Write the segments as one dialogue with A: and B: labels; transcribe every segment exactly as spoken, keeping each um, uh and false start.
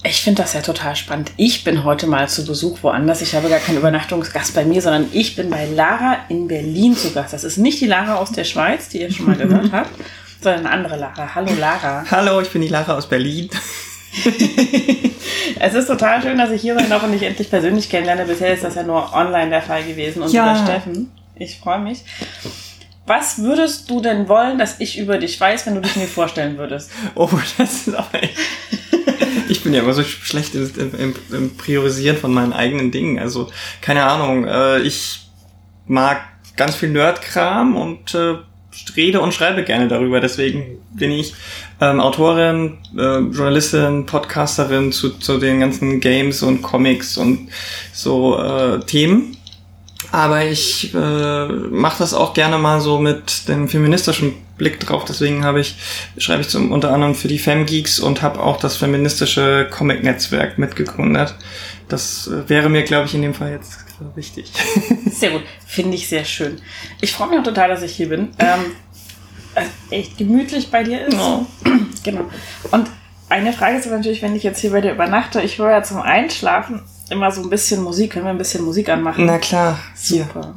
A: Ich finde das ja total spannend. Ich bin heute mal zu Besuch woanders. Ich habe gar keinen Übernachtungsgast bei mir, sondern ich bin bei Lara in Berlin zu Gast. Das ist nicht die Lara aus der Schweiz, die ihr schon mal gehört habt, sondern eine andere Lara. Hallo Lara.
B: Hallo, ich bin die Lara aus Berlin.
A: Es ist total schön, dass ich hier sein darf und dich endlich persönlich kennenlerne. Bisher ist das ja nur online der Fall gewesen und
B: ja.
A: über Steffen. Ich freue mich. Was würdest du denn wollen, dass ich über dich weiß, wenn du dich mir vorstellen würdest?
B: Oh, das ist aber echt... Ich bin ja immer so schlecht im, im, im Priorisieren von meinen eigenen Dingen. Also, keine Ahnung, äh, ich mag ganz viel Nerdkram und äh, rede und schreibe gerne darüber. Deswegen bin ich ähm, Autorin, äh, Journalistin, Podcasterin zu, zu den ganzen Games und Comics und so äh, Themen. Aber ich äh, mache das auch gerne mal so mit dem feministischen Blick drauf. Deswegen habe ich schreibe ich zum, unter anderem für die Femgeeks und habe auch das feministische Comic-Netzwerk mitgegründet. Das äh, wäre mir, glaube ich, in dem Fall jetzt äh, wichtig.
A: Sehr gut, finde ich sehr schön. Ich freue mich auch total, dass ich hier bin. Ähm, also echt gemütlich bei dir ist.
B: Oh.
A: Genau. Und eine Frage ist natürlich, wenn ich jetzt hier bei dir übernachte, ich höre ja zum Einschlafen immer so ein bisschen Musik. Können wir ein bisschen Musik anmachen?
B: Na klar.
A: Super.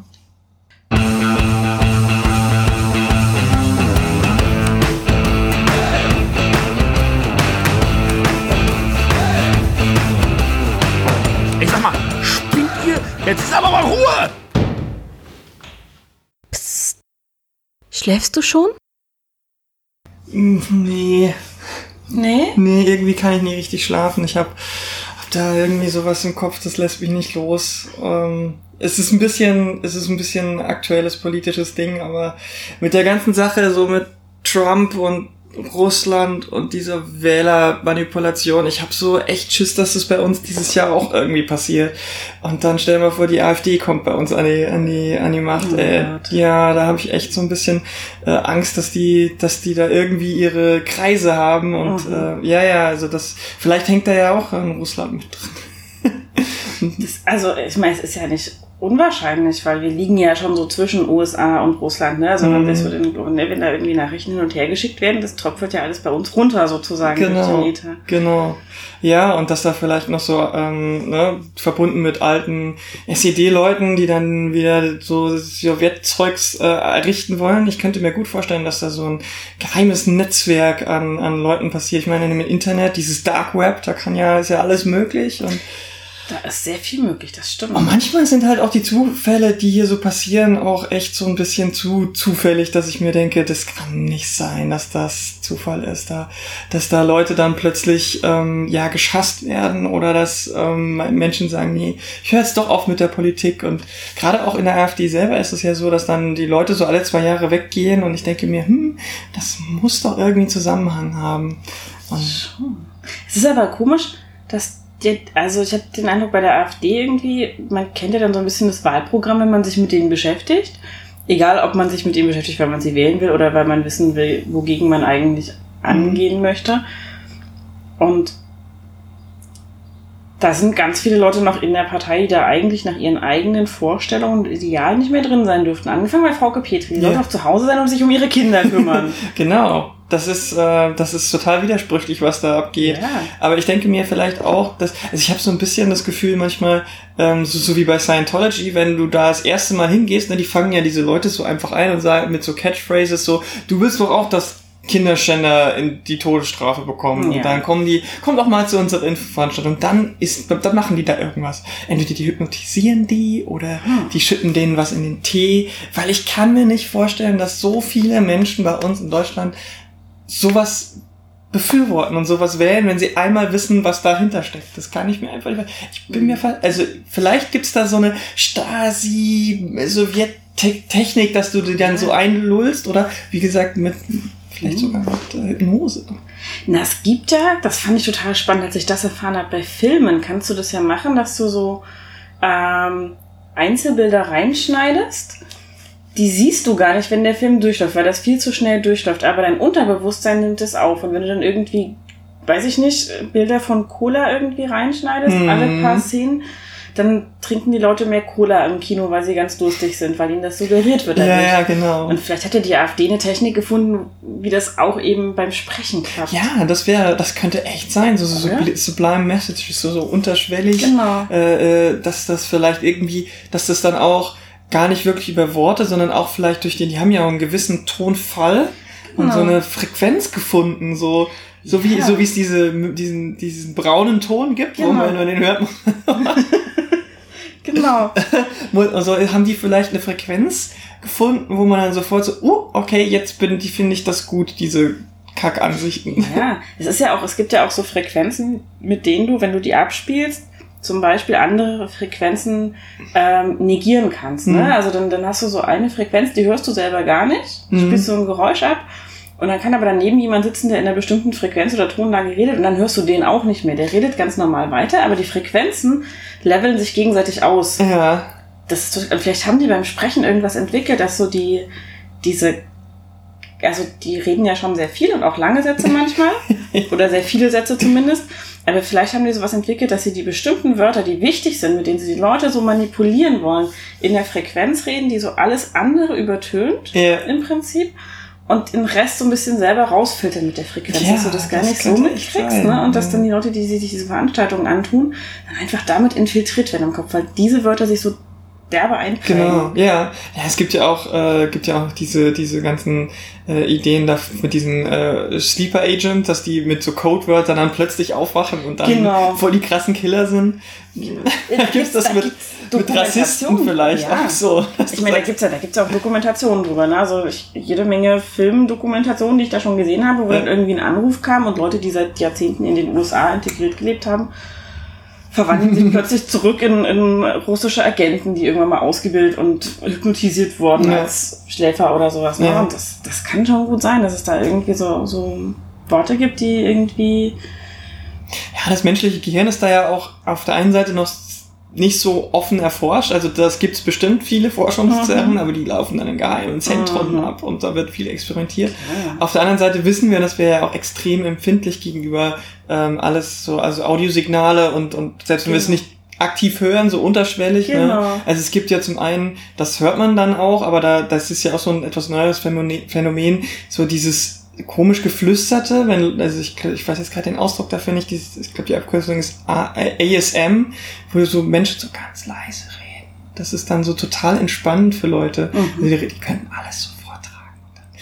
C: Ich sag mal, spinnt ihr? Jetzt ist aber mal Ruhe!
D: Psst. Schläfst du schon?
B: Nee.
A: Nee?
B: Nee, irgendwie kann ich nie richtig schlafen. Ich hab, hab da irgendwie sowas im Kopf, das lässt mich nicht los. Ähm, es ist ein bisschen, es ist ein bisschen aktuelles politisches Ding, aber mit der ganzen Sache so mit Trump und Russland und dieser Wählermanipulation, ich habe so echt Schiss, dass das bei uns dieses Jahr auch irgendwie passiert. Und dann stellen wir vor, die AfD kommt bei uns an die an die an die Macht.
A: Oh
B: ey.
A: Gott.
B: Ja, da habe ich echt so ein bisschen äh, Angst, dass die dass die da irgendwie ihre Kreise haben und
A: Mhm.
B: äh, ja ja, also das vielleicht hängt da ja auch an Russland mit drin.
A: Das, also ich meine, es ist ja nicht unwahrscheinlich, weil wir liegen ja schon so zwischen U S A und Russland, ne? Also
B: Mhm.
A: das wird in, wenn da irgendwie Nachrichten hin und her geschickt werden, das tröpfelt ja alles bei uns runter sozusagen durch
B: Genau,
A: den Äther.
B: genau. Ja, und dass da vielleicht noch so, ähm, ne, verbunden mit alten S E D-Leuten, die dann wieder so Sowjetzeugs äh, errichten wollen. Ich könnte mir gut vorstellen, dass da so ein geheimes Netzwerk an, an Leuten passiert. Ich meine, im Internet, dieses Dark Web, da kann ja, ist ja alles möglich und
A: Da ist sehr viel möglich, das stimmt.
B: Und manchmal sind halt auch die Zufälle, die hier so passieren, auch echt so ein bisschen zu zufällig, dass ich mir denke, das kann nicht sein, dass das Zufall ist, da, dass da Leute dann plötzlich ähm, ja geschasst werden oder dass ähm, Menschen sagen, nee, ich höre jetzt doch auf mit der Politik. Und gerade auch in der AfD selber ist es ja so, dass dann die Leute so alle zwei Jahre weggehen und ich denke mir, hm, das muss doch irgendwie einen Zusammenhang haben. Und
A: Es ist aber komisch, dass die, also ich habe den Eindruck bei der AfD irgendwie, man kennt ja dann so ein bisschen das Wahlprogramm, wenn man sich mit denen beschäftigt. Egal, ob man sich mit denen beschäftigt, weil man sie wählen will oder weil man wissen will, wogegen man eigentlich angehen möchte. Und da sind ganz viele Leute noch in der Partei, die da eigentlich nach ihren eigenen Vorstellungen und Idealen nicht mehr drin sein dürften. Angefangen bei Frauke Petri. Die
B: Ja.
A: sollte auch zu Hause sein und sich um ihre Kinder kümmern.
B: Genau, das ist äh, das ist total widersprüchlich, was da abgeht.
A: Ja.
B: Aber ich denke mir vielleicht auch, dass also ich habe so ein bisschen das Gefühl manchmal, ähm, so, so wie bei Scientology, wenn du da das erste Mal hingehst, ne, die fangen ja diese Leute so einfach ein und sagen mit so Catchphrases so, du willst doch auch, dass Kinderschänder in die Todesstrafe bekommen.
A: Ja.
B: Und dann kommen die, kommt auch mal zu unserer Infoveranstaltung. Und dann ist, dann machen die da irgendwas. Entweder die hypnotisieren die oder
A: Hm.
B: die schütten denen was in den Tee. Weil ich kann mir nicht vorstellen, dass so viele Menschen bei uns in Deutschland sowas befürworten und sowas wählen, wenn sie einmal wissen, was dahinter steckt. Das kann ich mir einfach nicht. Ich bin mir fast, also vielleicht gibt's da so eine Stasi-Sowjet-Technik, dass du die dann so einlullst oder wie gesagt mit vielleicht sogar mit äh, Hypnose.
A: Na, es gibt ja, das fand ich total spannend, als ich das erfahren habe, bei Filmen kannst du das ja machen, dass du so ähm, Einzelbilder reinschneidest. Die siehst du gar nicht, wenn der Film durchläuft, weil das viel zu schnell durchläuft. Aber dein Unterbewusstsein nimmt es auf. Und wenn du dann irgendwie, weiß ich nicht, Bilder von Cola irgendwie reinschneidest,
B: Mhm.
A: alle paar Szenen, dann trinken die Leute mehr Cola im Kino, weil sie ganz durstig sind, weil ihnen das suggeriert wird.
B: Ja, ja, genau.
A: Und vielleicht hätte die AfD eine Technik gefunden, wie das auch eben beim Sprechen klappt.
B: Ja, das wäre, das könnte echt sein, so, so, so sublime Messages, so, so unterschwellig,
A: genau.
B: äh, dass das vielleicht irgendwie, dass das dann auch gar nicht wirklich über Worte, sondern auch vielleicht durch den, die haben ja auch einen gewissen Tonfall und genau. so eine Frequenz gefunden, so, so wie, ja. so wie es diese, diesen, diesen braunen Ton gibt, genau. wo man, wenn man den hört,
A: genau.
B: Also haben die vielleicht eine Frequenz gefunden, wo man dann sofort so, oh, okay, jetzt bin die, finde ich das gut, diese Kackansichten.
A: Ja, es ist ja auch, es gibt ja auch so Frequenzen, mit denen du, wenn du die abspielst, zum Beispiel andere Frequenzen ähm, negieren kannst. Ne? Mhm. Also dann, dann hast du so eine Frequenz, die hörst du selber gar nicht, mhm. spielst so ein Geräusch ab und dann kann aber daneben jemand sitzen, der in einer bestimmten Frequenz oder Tonlage redet und dann hörst du den auch nicht mehr. Der redet ganz normal weiter, aber die Frequenzen leveln sich gegenseitig aus.
B: Ja.
A: Das ist, vielleicht haben die beim Sprechen irgendwas entwickelt, dass so die, diese, also die reden ja schon sehr viel und auch lange Sätze manchmal oder sehr viele Sätze zumindest, aber vielleicht haben die sowas entwickelt, dass sie die bestimmten Wörter, die wichtig sind, mit denen sie die Leute so manipulieren wollen, in der Frequenz reden, die so alles andere übertönt,
B: ja.
A: im Prinzip, und den Rest so ein bisschen selber rausfiltern mit der Frequenz,
B: ja,
A: dass du das gar
B: das
A: nicht so mitkriegst, ne? Und dass dann die Leute, die sich diese Veranstaltungen antun, dann einfach damit infiltriert werden im Kopf, weil diese Wörter sich so derbe einprägen.
B: Genau, ja. Ja, es gibt ja auch, äh, gibt ja auch diese, diese ganzen äh, Ideen da mit diesen äh, Sleeper Agent, dass die mit so Codewörtern dann plötzlich aufwachen und dann
A: genau.
B: voll die krassen Killer sind.
A: Da
B: gibt's das
A: da
B: mit, mit Rassisten vielleicht
A: ja.
B: auch so.
A: Ich meine, da gibt's ja, da gibt's ja auch Dokumentationen drüber, ne? Also ich, jede Menge Filmdokumentationen, die ich da schon gesehen habe, wo ja. dann irgendwie ein Anruf kam und Leute, die seit Jahrzehnten in den U S A integriert gelebt haben, verwandeln sich plötzlich zurück in, in russische Agenten, die irgendwann mal ausgebildet und hypnotisiert wurden ja. als Schläfer oder sowas. Ne?
B: Ja.
A: Und das, das kann schon gut sein, dass es da irgendwie so, so Worte gibt, die irgendwie...
B: Ja, das menschliche Gehirn ist da ja auch auf der einen Seite noch nicht so offen erforscht. Also das gibt's bestimmt viele Forschungszentren, mhm. aber die laufen dann in geheimen Zentren mhm. ab und da wird viel experimentiert. Ja. Auf der anderen Seite wissen wir, dass wir ja auch extrem empfindlich gegenüber ähm, alles so, also Audiosignale und, und selbst wenn genau. wir es nicht aktiv hören, so unterschwellig.
A: Genau.
B: Ne? Also es gibt ja zum einen, das hört man dann auch, aber da das ist ja auch so ein etwas neues Phänomen, so dieses komisch geflüsterte, wenn, also ich, ich weiß jetzt gerade den Ausdruck dafür nicht, dieses, ich glaube die Abkürzung ist A S M, wo so Menschen so ganz leise reden. Das ist dann so total entspannend für Leute. Mhm. Die, die können alles so vortragen.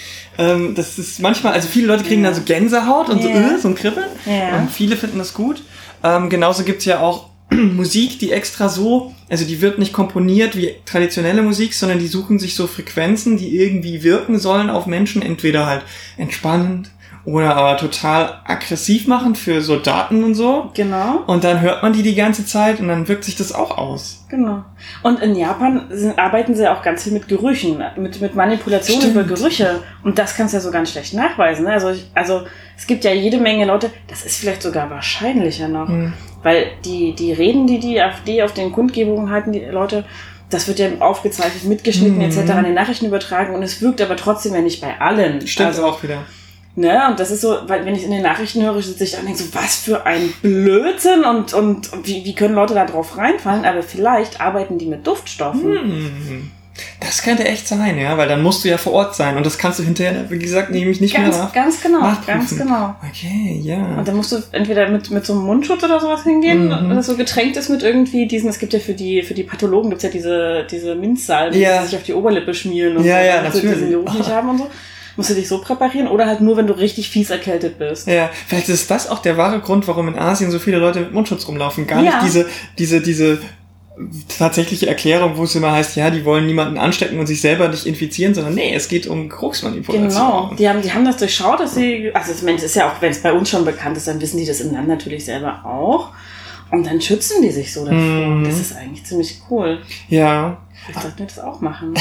B: Ähm, das ist manchmal, also viele Leute kriegen ja. dann so Gänsehaut und ja. so, äh, so ein Kribbeln.
A: Ja.
B: Und viele finden das gut. Ähm, genauso gibt's ja auch Musik, die extra so, also die wird nicht komponiert wie traditionelle Musik, sondern die suchen sich so Frequenzen, die irgendwie wirken sollen auf Menschen, entweder halt entspannend oder aber total aggressiv machen für Soldaten und so.
A: Genau.
B: Und dann hört man die die ganze Zeit und dann wirkt sich das auch aus.
A: Genau. Und in Japan sind, arbeiten sie auch ganz viel mit Gerüchen, mit, mit Manipulation Stimmt. über Gerüche. Und das kannst du ja so ganz schlecht nachweisen. Ne? Also, ich, also es gibt ja jede Menge Leute, das ist vielleicht sogar wahrscheinlicher noch. Hm. Weil die, die Reden, die die AfD auf den Kundgebungen halten, die Leute, das wird ja aufgezeichnet, mitgeschnitten mhm. et cetera in den Nachrichten übertragen und es wirkt aber trotzdem ja nicht bei allen.
B: Stimmt
A: also,
B: auch wieder.
A: Ne, und das ist so, weil wenn ich in den Nachrichten höre, sitze ich da und denke so, was für ein Blödsinn und, und wie, wie können Leute da drauf reinfallen? Aber vielleicht arbeiten die mit Duftstoffen.
B: Mhm. Das könnte echt sein, ja, weil dann musst du ja vor Ort sein und das kannst du hinterher, wie gesagt, nämlich nicht
A: ganz,
B: mehr nach,
A: Ganz genau,
B: nachprüfen.
A: ganz genau.
B: Okay, ja.
A: Und dann musst du entweder mit, mit so einem Mundschutz oder sowas hingehen, mhm. das so getränkt ist mit irgendwie diesen, es gibt ja für die, für die Pathologen gibt's ja diese, diese Minzsalben,
B: ja.
A: die sich auf die Oberlippe schmieren und
B: ja,
A: so,
B: ja,
A: damit sie diesen Geruch nicht haben und so. Musst du dich so präparieren oder halt nur, wenn du richtig fies erkältet bist.
B: Ja, vielleicht ist das auch der wahre Grund, warum in Asien so viele Leute mit Mundschutz rumlaufen. Gar
A: ja.
B: nicht diese, diese, diese tatsächliche Erklärung, wo es immer heißt, ja, die wollen niemanden anstecken und sich selber nicht infizieren, sondern nee, es geht um Geruchsmanipulation.
A: Genau, die haben, die haben das durchschaut, dass sie, also das Mensch ist ja auch, wenn es bei uns schon bekannt ist, dann wissen die das im Land natürlich selber auch. Und dann schützen die sich so davor. Mm. Das ist eigentlich ziemlich cool.
B: Ja.
A: Vielleicht sollten wir das auch machen.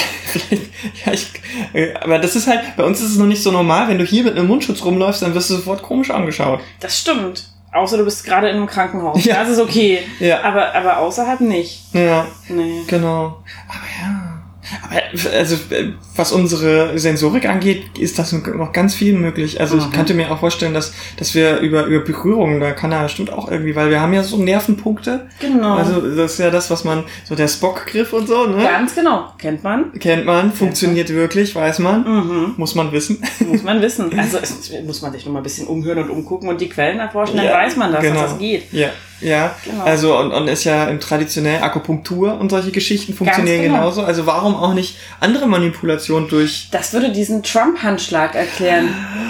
B: ja, ich, aber das ist halt, bei uns ist es noch nicht so normal, wenn du hier mit einem Mundschutz rumläufst, dann wirst du sofort komisch angeschaut.
A: Das stimmt. Außer du bist gerade in einem Krankenhaus.
B: Ja.
A: Das ist okay.
B: Ja.
A: Aber, aber außerhalb nicht.
B: Ja.
A: Nee.
B: Genau. Aber ja. Aber also was unsere Sensorik angeht, ist das noch ganz viel möglich. Also ich
A: Mhm.
B: könnte mir auch vorstellen, dass dass wir über über Berührung, da kann er bestimmt auch irgendwie, weil wir haben ja so Nervenpunkte.
A: Genau.
B: Also das ist ja das, was man, so der Spock-Griff und so, ne?
A: Ganz genau. Kennt man.
B: Kennt man, funktioniert wirklich, weiß man,
A: Mhm.
B: muss man wissen.
A: Muss man wissen. Also es, muss man sich noch mal ein bisschen umhören und umgucken und die Quellen erforschen, dann
B: Ja,
A: weiß man, dass
B: genau.
A: das geht.
B: Ja, ja.
A: Genau.
B: Also und, und ist ja im traditionell Akupunktur und solche Geschichten funktionieren
A: genau.
B: genauso. Also warum auch nicht andere Manipulationen durch...
A: Das würde diesen Trump-Handschlag erklären.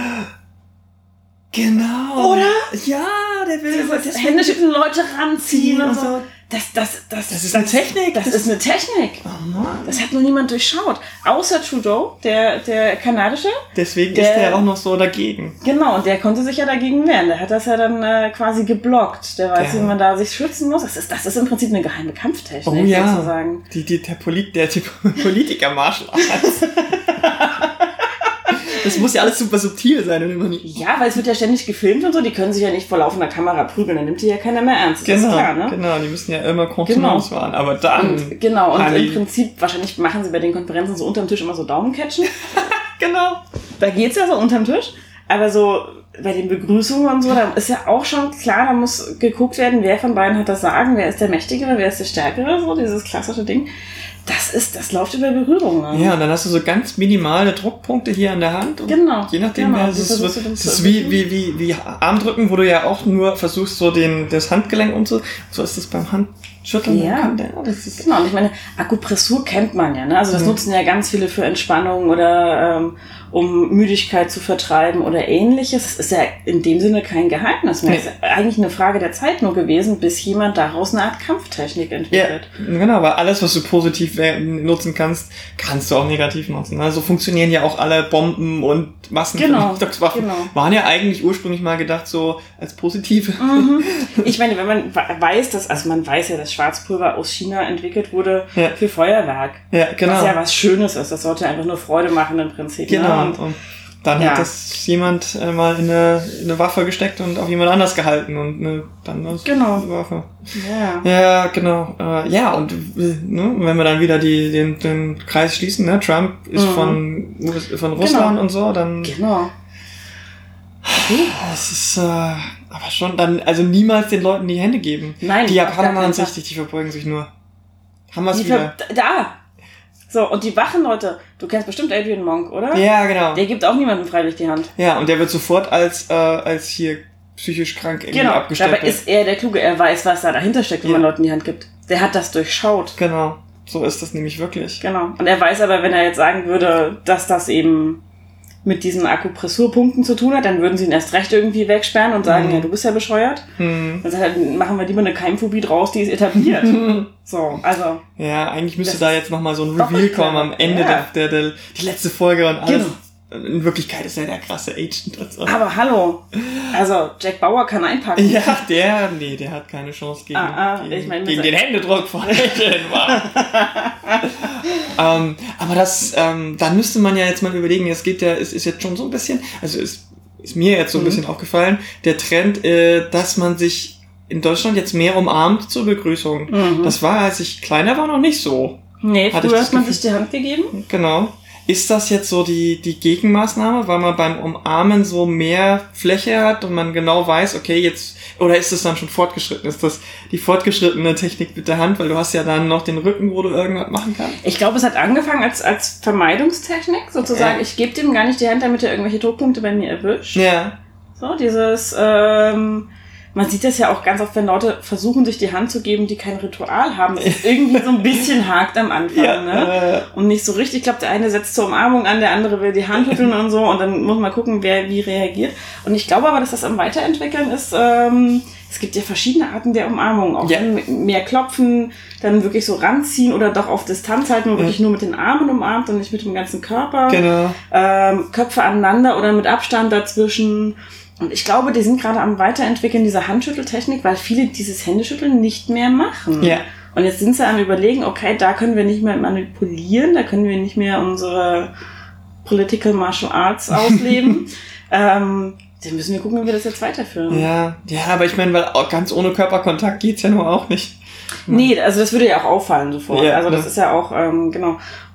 B: Genau.
A: Oder?
B: Ja, der will...
A: Das Händeschütteln, Leute ranziehen und
B: und
A: so.
B: so.
A: Das, das, das,
B: Das ist eine Technik.
A: Das,
B: Das-
A: ist eine Technik.
B: Oh Mann.
A: Das hat nur niemand durchschaut. Außer Trudeau, der, der kanadische.
B: Deswegen
A: Der-
B: ist der auch noch so dagegen.
A: Genau, und der konnte sich ja dagegen wehren. Der hat das ja dann äh, quasi geblockt. Der weiß,
B: Ja.
A: wie man da sich schützen muss. Das ist, das ist im Prinzip eine geheime Kampftechnik,
B: Oh ja.
A: sozusagen.
B: Die, die, der, Polit, der, die Politiker Martial Arts. Das muss ja alles super subtil sein und immer nicht.
A: Ja, weil es wird ja ständig gefilmt und so. Die können sich ja nicht vor laufender Kamera prügeln. Dann nimmt die ja keiner mehr ernst. Das
B: Genau,
A: ist klar, ne?
B: genau, die müssen ja immer Kontenance
A: Genau.
B: fahren. Aber dann.
A: Und, genau, und
B: Ali-
A: im Prinzip, wahrscheinlich machen sie bei den Konferenzen so unterm Tisch immer so Daumencatchen.
B: Genau.
A: Da geht's ja so unterm Tisch. Aber so bei den Begrüßungen und so, da ist ja auch schon klar, da muss geguckt werden, wer von beiden hat das Sagen, wer ist der Mächtigere, wer ist der Stärkere, so dieses klassische Ding. Das ist, das läuft über Berührung. Ne?
B: Ja, und dann hast du so ganz minimale Druckpunkte hier an der Hand. Und
A: Genau,
B: Je nachdem,
A: genau.
B: ja,
A: Wie
B: das ist,
A: versuchst du
B: das
A: denn
B: ist
A: zu
B: wie, wie, wie, wie Armdrücken, wo du ja auch nur versuchst, so den, das Handgelenk und so. So ist das beim Handschütteln.
A: Ja.
B: Kann der, das ist,
A: Genau, und ich meine, Akupressur kennt man ja, ne? Also das
B: Mhm.
A: nutzen ja ganz viele für Entspannung oder ähm, um Müdigkeit zu vertreiben oder ähnliches. Das ist ja in dem Sinne kein Geheimnis mehr.
B: Nee.
A: Es ist ja eigentlich eine Frage der Zeit nur gewesen, bis jemand daraus eine Art Kampftechnik
B: ja,
A: entwickelt.
B: genau, weil alles, was du positiv we- nutzen kannst, kannst du auch negativ nutzen. Also funktionieren ja auch alle Bomben und Massenvernichtungswaffen.
A: Genau, genau.
B: Waren ja eigentlich ursprünglich mal gedacht so als positive.
A: Mhm. Ich meine, wenn man weiß, dass, also man weiß ja, dass Schwarzpulver aus China entwickelt wurde
B: Ja.
A: für Feuerwerk.
B: Ja, genau.
A: Was ja was Schönes ist. Das sollte einfach nur Freude machen im Prinzip.
B: Genau.
A: Ne?
B: Und, und dann
A: Ja.
B: hat das jemand äh, mal in eine, in eine Waffe gesteckt und auf jemand anders gehalten und eine, dann das
A: Genau.
B: eine Waffe.
A: Ja.
B: Ja, genau. Äh, ja, und äh, ne, wenn wir dann wieder die, den, den Kreis schließen, ne, Trump ist
A: Mhm.
B: von, von Russland
A: Genau.
B: und so, dann
A: Genau.
B: das ist äh, aber schon dann, also niemals den Leuten die Hände geben.
A: Nein,
B: Die
A: auf
B: Japaner
A: gar
B: machen
A: keinen
B: es
A: Fall.
B: richtig, die verbeugen sich nur. Haben wir es
A: Die
B: wieder.
A: ver- da! So, und die wachen Leute, du kennst bestimmt Adrian Monk, oder?
B: Ja, genau.
A: Der gibt auch niemandem freiwillig die Hand.
B: Ja, und der wird sofort als, äh, als hier psychisch krank irgendwie
A: Genau,
B: abgestempelt.
A: dabei ist er der Kluge, er weiß, was da dahinter steckt, wenn
B: Ja.
A: man Leuten die Hand gibt. Der hat das durchschaut.
B: Genau, so ist das nämlich wirklich.
A: Genau. Und er weiß aber, wenn er jetzt sagen würde, dass das eben mit diesen Akupressurpunkten zu tun hat, dann würden sie ihn erst recht irgendwie wegsperren und sagen,
B: Mhm.
A: ja, du bist ja bescheuert.
B: Hm.
A: Dann sagt er, dann machen wir lieber eine Keimphobie draus, die ist etabliert. So, also,
B: Ja, eigentlich müsste
A: Das
B: da
A: ist
B: jetzt nochmal so ein
A: doppelt
B: Reveal kommen am
A: clever.
B: Ende
A: Ja.
B: der, der, der, die letzte Folge und alles.
A: Genau.
B: In Wirklichkeit ist er der krasse Agent und so.
A: aber hallo. Also, Jack Bauer kann einpacken.
B: Ja, der, nee, der hat keine Chance gegen,
A: Ah, ah,
B: gegen,
A: ich mein,
B: gegen
A: mit-
B: den Händedruck von Agent. ähm, aber das, ähm, da müsste man ja jetzt mal überlegen, es geht ja, es ist jetzt schon so ein bisschen, also ist, ist mir jetzt so ein
A: Mhm.
B: bisschen aufgefallen, der Trend, äh, dass man sich in Deutschland jetzt mehr umarmt zur Begrüßung.
A: Mhm.
B: Das war, als ich kleiner war, noch nicht so.
A: Nee,
B: Hatte ich
A: früher
B: das
A: hat man
B: Gefühl-
A: sich die Hand gegeben.
B: Genau. Ist das jetzt so die, die Gegenmaßnahme, weil man beim Umarmen so mehr Fläche hat und man genau weiß, okay, jetzt, oder ist das dann schon fortgeschritten? Ist das die fortgeschrittene Technik mit der Hand, weil du hast ja dann noch den Rücken, wo du irgendwas machen kannst?
A: Ich glaube, es hat angefangen als, als Vermeidungstechnik, sozusagen.
B: Ja.
A: Ich gebe dem gar nicht die Hand, damit er irgendwelche Druckpunkte bei mir erwischt.
B: Ja.
A: So, dieses, ähm, man sieht das ja auch ganz oft, wenn Leute versuchen, sich die Hand zu geben, die kein Ritual haben. Es ist irgendwie so ein bisschen hakt am Anfang,
B: Ja,
A: ne?
B: äh,
A: Und nicht so richtig. Ich glaube, der eine setzt zur Umarmung an, der andere will die Hand schütteln und so. Und dann muss man gucken, wer wie reagiert. Und ich glaube aber, dass das am Weiterentwickeln ist. Ähm, es gibt ja verschiedene Arten der Umarmung. Auch
B: Ja.
A: dann mehr klopfen, dann wirklich so ranziehen oder doch auf Distanz halten und wirklich nur mit den Armen umarmt und nicht mit dem ganzen Körper.
B: genau.
A: Ähm, Köpfe aneinander oder mit Abstand dazwischen. Und ich glaube, die sind gerade am Weiterentwickeln dieser Handschütteltechnik, weil viele dieses Händeschütteln nicht mehr machen.
B: Ja.
A: Und jetzt sind sie am Überlegen, okay, da können wir nicht mehr manipulieren, da können wir nicht mehr unsere Political Martial Arts ausleben. ähm, dann müssen wir gucken, wie wir das jetzt weiterführen.
B: Ja, ja, aber ich meine, weil auch ganz ohne Körperkontakt geht's ja nur auch nicht.
A: Nee, also das würde ja auch auffallen sofort.
B: Ja,
A: also das
B: ne?
A: ist ja auch, ähm, genau. Und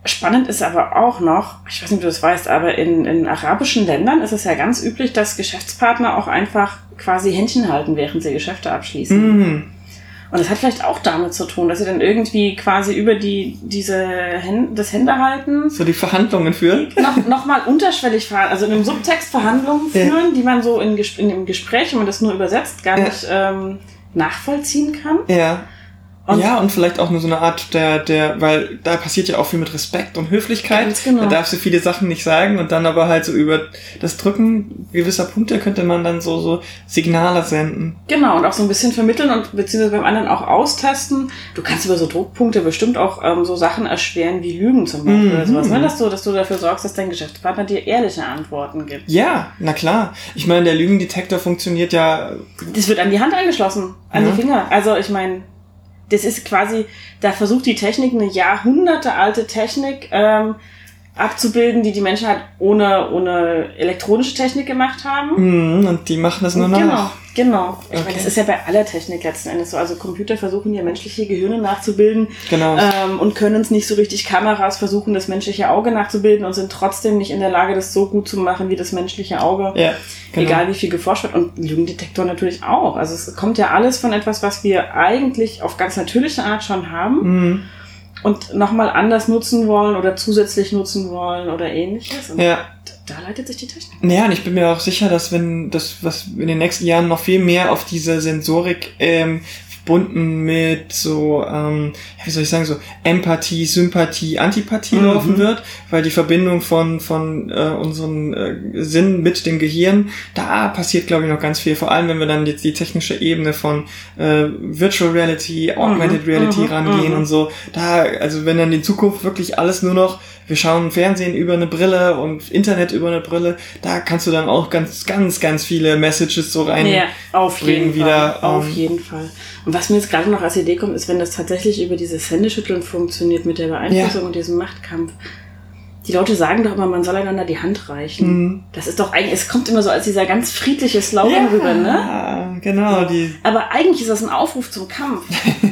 A: Spannend ist aber auch noch, ich weiß nicht, ob du das weißt, aber in, in arabischen Ländern ist es ja ganz üblich, dass Geschäftspartner auch einfach quasi Händchen halten, während sie Geschäfte abschließen.
B: Mhm.
A: Und das hat vielleicht auch damit zu tun, dass sie dann irgendwie quasi über die diese Hände, das Händehalten
B: So die Verhandlungen führen.
A: noch, noch mal unterschwellig fahren, also in einem Subtext Verhandlungen führen, ja. die man so in, in dem Gespräch, wenn man das nur übersetzt, gar
B: ja.
A: nicht ähm, nachvollziehen kann.
B: Ja.
A: Und
B: ja, und vielleicht auch nur so eine Art der, der, weil da passiert ja auch viel mit Respekt und Höflichkeit.
A: Ganz genau.
B: Da darfst du viele Sachen nicht sagen und dann aber halt so über das Drücken gewisser Punkte könnte man dann so, so Signale senden.
A: Genau, und auch so ein bisschen vermitteln und beziehungsweise beim anderen auch austesten. Du kannst über so Druckpunkte bestimmt auch ähm, so Sachen erschweren wie Lügen zum Beispiel
B: Mhm.
A: oder sowas, ne? Dass du, dass du dafür sorgst, dass dein Geschäftspartner dir ehrliche Antworten gibt.
B: Ja, na klar. Ich meine, der Lügendetektor funktioniert ja.
A: Das wird an die Hand angeschlossen, an
B: Ja.
A: die Finger. Also ich meine, das ist quasi, da versucht die Technik, eine jahrhundertealte Technik ähm, abzubilden, die die Menschen halt ohne, ohne elektronische Technik gemacht haben.
B: Mhm, und die machen das nur noch.
A: Genau, genau. Ich
B: Okay.
A: meine, das ist ja bei aller Technik letzten Endes so. Also Computer versuchen ja menschliche Gehirne nachzubilden
B: Genau.
A: ähm, und können es nicht so richtig. Kameras versuchen das menschliche Auge nachzubilden und sind trotzdem nicht in der Lage, das so gut zu machen wie das menschliche Auge.
B: Ja, genau.
A: Egal wie viel geforscht wird. Und Lügendetektor natürlich auch. Also es kommt ja alles von etwas, was wir eigentlich auf ganz natürliche Art schon haben.
B: Mhm.
A: Und nochmal anders nutzen wollen oder zusätzlich nutzen wollen oder ähnliches. Und
B: Ja.
A: da leitet sich die Technik.
B: Naja, und ich bin mir auch sicher, dass wenn das, was in den nächsten Jahren noch viel mehr auf diese Sensorik ähm, verbunden mit so, ähm, ja, wie soll ich sagen, so Empathie, Sympathie, Antipathie
A: Mhm.
B: laufen wird, weil die Verbindung von von äh, unseren äh, Sinn mit dem Gehirn, da passiert, glaube ich, noch ganz viel. Vor allem, wenn wir dann jetzt die technische Ebene von äh, Virtual Reality, Augmented
A: Mhm.
B: Reality
A: Mhm.
B: rangehen
A: Mhm.
B: und so. Da, also wenn dann in Zukunft wirklich alles nur noch wir schauen Fernsehen über eine Brille und Internet über eine Brille, da kannst du dann auch ganz, ganz, ganz viele Messages so rein
A: Ja, auf jeden
B: bringen wieder.
A: Fall. Auf
B: ähm,
A: jeden Fall. Und was mir jetzt gerade noch als Idee kommt, ist, wenn das tatsächlich über dieses Händeschütteln funktioniert mit der Beeinflussung
B: Ja.
A: und diesem Machtkampf. Die Leute sagen doch immer, man soll einander die Hand reichen.
B: Mhm.
A: Das ist doch eigentlich, es kommt immer so als dieser ganz friedliche Slogan rüber, ne?
B: Ja, genau, die,
A: Aber eigentlich ist das ein Aufruf zum Kampf.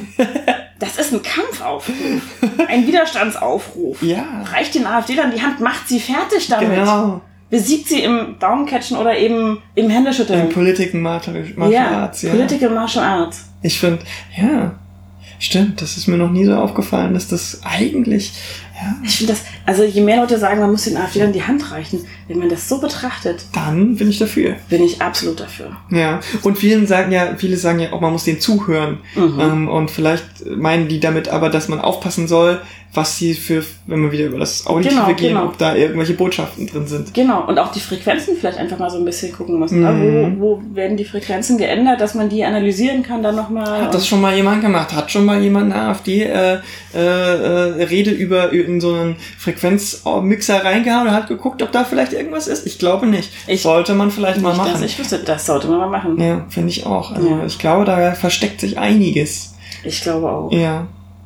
A: Das ist ein Kampfaufruf. Ein Widerstandsaufruf.
B: ja,
A: Reicht den AfD-Lern die Hand, macht sie fertig damit.
B: genau,
A: Besiegt sie im Daumencatchen oder eben im Händeschütteln.
B: in Political Martial, Martial
A: ja,
B: Arts, ja.
A: Political Martial Arts.
B: Ich finde, ja, stimmt, das ist mir noch nie so aufgefallen, dass das eigentlich, ja,
A: Ich finde das, also je mehr Leute sagen, man muss den AfD-Lern die Hand reichen, wenn man das so betrachtet,
B: dann bin ich dafür.
A: bin ich absolut dafür.
B: Ja, und vielen sagen ja, viele sagen ja auch, man muss denen zuhören.
A: Mhm.
B: Ähm, und vielleicht meinen die damit aber, dass man aufpassen soll, was sie für, wenn wir wieder über das Auditive
A: Genau,
B: gehen,
A: genau.
B: ob da irgendwelche Botschaften drin sind.
A: Genau, und auch die Frequenzen vielleicht einfach mal so ein bisschen gucken müssen.
B: Mhm.
A: Wo, wo werden die Frequenzen geändert, dass man die analysieren kann dann nochmal.
B: Hat das schon mal jemand gemacht? Hat schon mal jemand eine AfD äh, äh, äh, Rede über in so einen Frequenzmixer reingehauen und hat geguckt, ob da vielleicht irgendwas ist? Ich glaube nicht.
A: Ich-
B: Sollte man vielleicht mal
A: Nicht, dass
B: machen.
A: ich wüsste, das sollte man mal machen.
B: Ja, finde ich auch. Also
A: Ja.
B: ich glaube, da versteckt sich einiges.
A: Ich glaube auch.
B: Ja,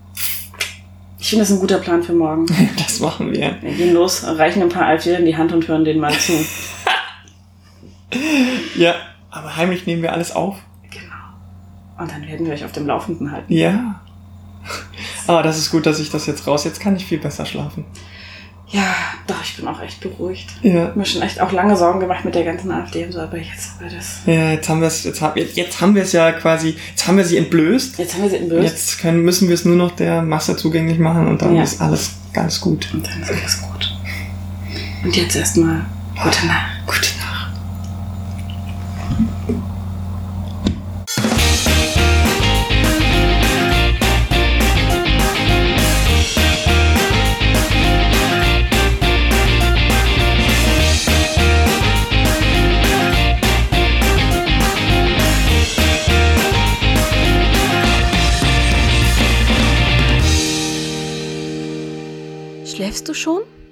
A: Ich finde das ein guter Plan für morgen.
B: das machen wir.
A: Wir gehen los, reichen ein paar AfD in die Hand und hören denen mal zu.
B: Ja, aber heimlich nehmen wir alles auf.
A: Genau. Und dann werden wir euch auf dem Laufenden halten.
B: Ja. Aber das ist gut, dass ich das jetzt raus. Jetzt kann ich viel besser schlafen.
A: Ja, doch, ich bin auch echt beruhigt.
B: Ja.
A: Ich habe mir schon echt auch lange Sorgen gemacht mit der ganzen AfD und so, aber jetzt war das.
B: Ja, jetzt haben wir es, jetzt haben, jetzt, jetzt haben wir es ja quasi, jetzt haben wir sie entblößt.
A: Jetzt haben wir sie in Böse.
B: Jetzt können, müssen wir es nur noch der Masse zugänglich machen und dann
A: Ja.
B: ist alles ganz gut.
A: Und dann ist alles gut. Und jetzt erstmal gute Nacht.
B: Gute Nacht.
D: Schläfst du schon?